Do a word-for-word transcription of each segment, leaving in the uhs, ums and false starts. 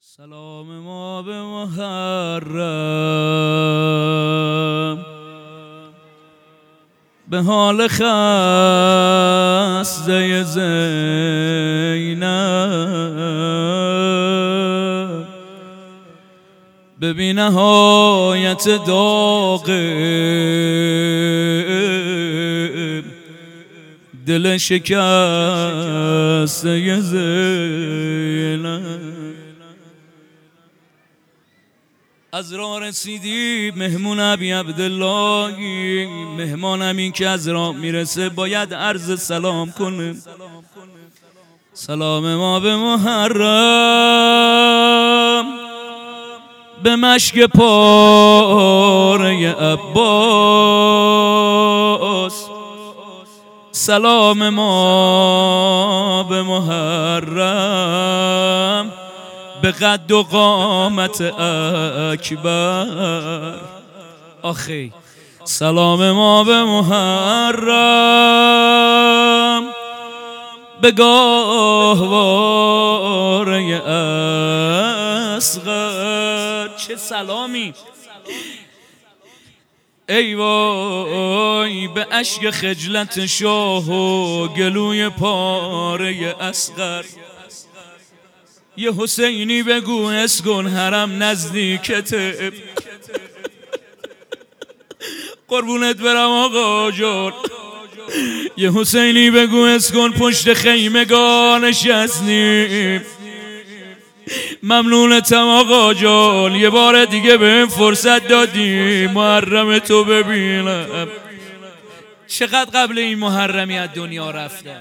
سلام ما به محرم، به حال خسته زینب، به بی نهایت داغ دل شکسته زینب. از راه رسیدی مهمون ابی عبداللهی، مهمانم این که از راه میرسه باید عرض سلام کنه. سلام ما به محرم، به مشک پاره عباس. سلام ما به محرم، به قد و قامت اکبر. آخی سلام ما به محرم، به گاهواره اصغر. چه سلامی! ای وای به اشک خجلت شاه و گلوی پاره اصغر. یه حسینی بگو اسکن حرم نزدیکته. قربونت برم آقا جان. یه حسینی بگو اسکن پشت خیمگان نشستیم. ممنونتم آقا جان، یه بار دیگه بهم فرصت دادی محرم تو ببینم. چقدر قبل این محرمی از دنیا رفتن؟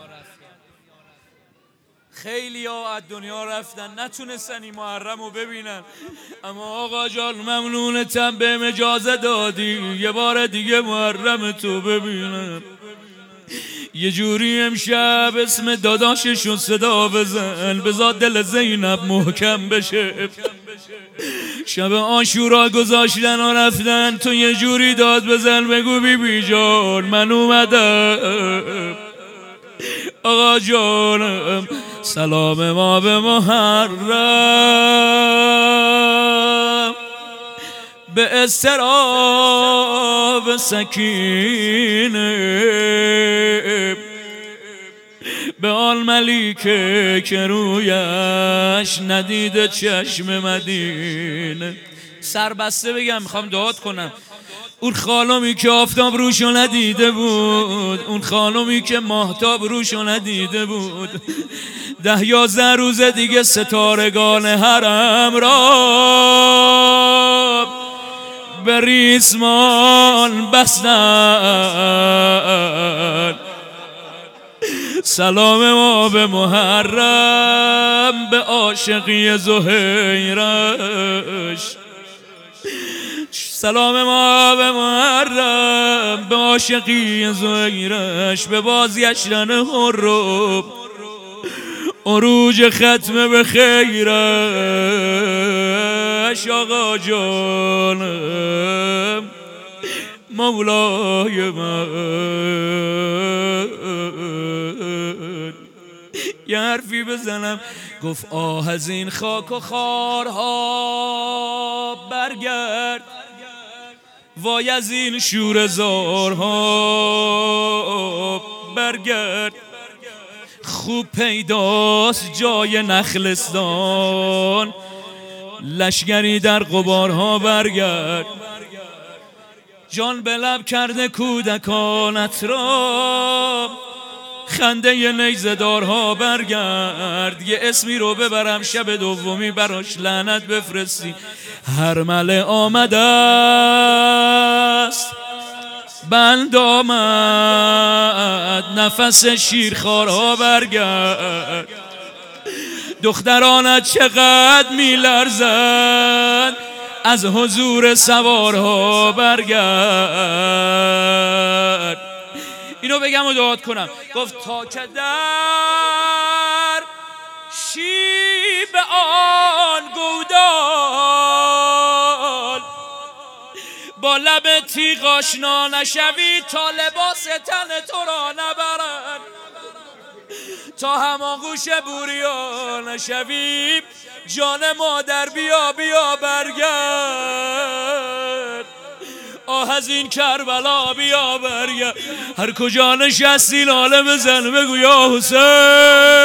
خیلی ها از دنیا رفتن نتونستن این محرم رو ببینن، اما آقا جان ممنونتم بهم اجازه دادی یه بار دیگه محرم تو ببینم. یه جوری امشب اسم داداششون صدا بزن، بذار دل زینب محکم بشه. شب عاشورا گذاشتن و رفتن، تو یه جوری داد بزن بگو بی بی جان من اومدم. آقا جانم سلام ما به محرم، به اضطراب سکینه، به آن ملیکه که رویش ندیده چشم مدینه. سربسته بگم میخوام دعات کنم. اون خانمی که آفتاب روشو ندیده بود، اون خانمی که ماهتاب روشو ندیده بود، ده یازده روز دیگه ستارگان حرم را به ریسمان بستن. سلام ما به محرم، به عاشقی زهیرش. سلام ما به محرم، به عاشقی زهیرش، به بازگشتن حرم عروج ختم به خیرش. آقا جانم مولای من، یه حرفی بزنم. گفت آه از این خاک و خارها برگرد، وای از این شور زارها برگرد. خوب پیداست جای نخلستان، لشگری در غبارها برگرد. جان به لب کرده کودکانت را، خنده ی نیزه دارها برگرد. یه اسمی رو ببرم شب دومی براش لعنت بفرستی. هر مله آمده است بند آمد، نفس شیرخوارها برگرد. دخترانت چقدر می لرزند، از حضور سوارها برگرد. اینو بگم و دعات کنم. گفت تا که در شیب آن گودال، با لب تیغ آشنا نشوی تا لباس تن تو را نبرن. تا هماغوش بوریا نشویم جان مادر بیا بیا برگرد آه از این کربلا بیا برگرد هر کجا نشستی لاله بزن بگو یا حسین